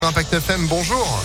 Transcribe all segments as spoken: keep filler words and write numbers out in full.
Impact F M, bonjour.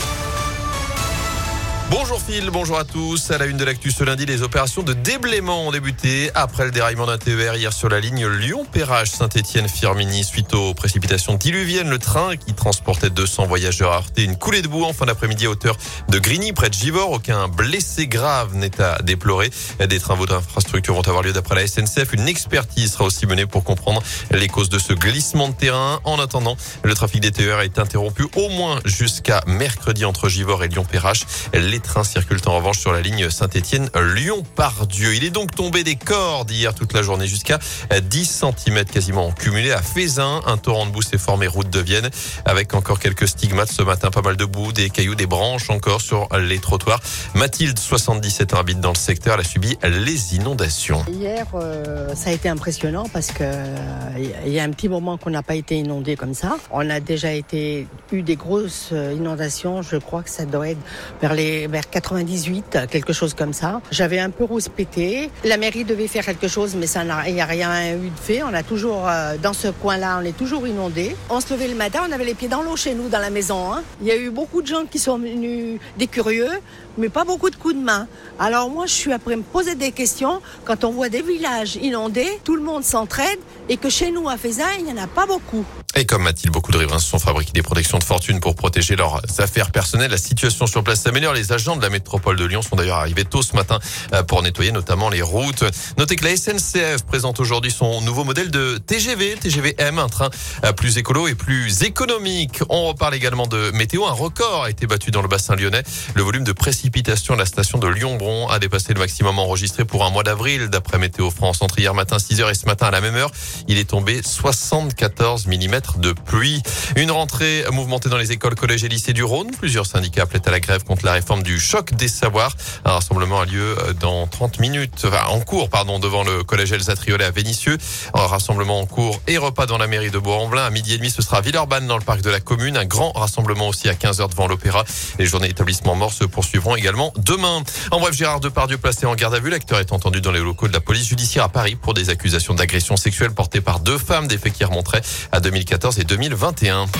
Bonjour Phil, bonjour à tous. À la une de l'actu ce lundi, les opérations de déblaiement ont débuté après le déraillement d'un T E R hier sur la ligne Lyon-Perrache Saint-Étienne-Firminy. Suite aux précipitations diluviennes, le train qui transportait deux cents voyageurs a heurté une coulée de boue en fin d'après-midi à hauteur de Grigny, près de Givors. Aucun blessé grave n'est à déplorer. Des travaux d'infrastructure vont avoir lieu d'après la S N C F. Une expertise sera aussi menée pour comprendre les causes de ce glissement de terrain. En attendant, le trafic des T E R est interrompu au moins jusqu'à mercredi entre Givors et Lyon-Perrache. Les trains circulent en revanche sur la ligne Saint-Étienne-Lyon-Pardieu. Il est donc tombé des cordes hier toute la journée jusqu'à dix centimètres quasiment cumulés à Fézin. Un torrent de boue s'est formé route de Vienne avec encore quelques stigmates ce matin. Pas mal de boue, des cailloux, des branches encore sur les trottoirs. Mathilde, soixante-dix-sept ans, habite dans le secteur. Elle a subi les inondations. Hier, euh, ça a été impressionnant parce que il euh, y a un petit moment qu'on n'a pas été inondé comme ça. On a déjà été eu des grosses inondations. Je crois que ça doit être vers les vers quatre-vingt-dix-huit, quelque chose comme ça. J'avais un peu rouspété. La mairie devait faire quelque chose, mais ça n'a, il n'y a rien eu de fait. On a toujours, euh, dans ce coin-là, on est toujours inondé. On se levait le matin, on avait les pieds dans l'eau chez nous, dans la maison. Hein. Il y a eu beaucoup de gens qui sont venus, des curieux, mais pas beaucoup de coups de main. Alors moi, je suis après me poser des questions. Quand on voit des villages inondés, tout le monde s'entraide et que chez nous, à Fézin, il n'y en a pas beaucoup. Et comme Mathilde, beaucoup de riverains se sont fabriqués des protections de fortune pour protéger leurs affaires personnelles. La situation sur place s'améliore. Les agents de la métropole de Lyon sont d'ailleurs arrivés tôt ce matin pour nettoyer notamment les routes. Notez que la S N C F présente aujourd'hui son nouveau modèle de T G V, T G V M, un train plus écolo et plus économique. On reparle également de météo. Un record a été battu dans le bassin lyonnais. Le volume de précipitations à la station de Lyon-Bron a dépassé le maximum enregistré pour un mois d'avril, d'après Météo France. Entre hier matin six heures et ce matin à la même heure, il est tombé soixante-quatorze millimètres de pluie. Une rentrée mouvementée dans les écoles, collèges et lycées du Rhône. Plusieurs syndicats appelaient à la grève contre la réforme du choc des savoirs. Un rassemblement a lieu dans trente minutes, enfin, en cours, pardon, devant le collège Elsa Triolet à Vénissieux. Un rassemblement en cours et repas dans la mairie de Bois-en-Velin. À midi et demi, ce sera à Villeurbanne dans le parc de la commune. Un grand rassemblement aussi à quinze heures devant l'Opéra. Les journées établissements morts se poursuivront également demain. En bref, Gérard Depardieu placé en garde à vue. L'acteur est entendu dans les locaux de la police judiciaire à Paris pour des accusations d'agression sexuelle portées par deux femmes, des faits qui remonteraient à deux mille quatorze et deux mille vingt et un.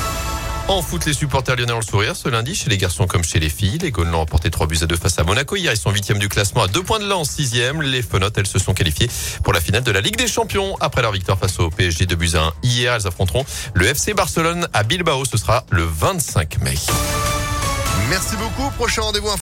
En foot, les supporters lyonnais ont le sourire ce lundi chez les garçons comme chez les filles. Les Gaulois ont remporté trois buts à deux face à Monaco. Hier, ils sont huitième du classement à deux points de lance, sixième. Les Fenotes, elles se sont qualifiées pour la finale de la Ligue des Champions. Après leur victoire face au P S G deux buts à un hier, elles affronteront le F C Barcelone à Bilbao. Ce sera le vingt-cinq mai. Merci beaucoup. Prochain rendez-vous.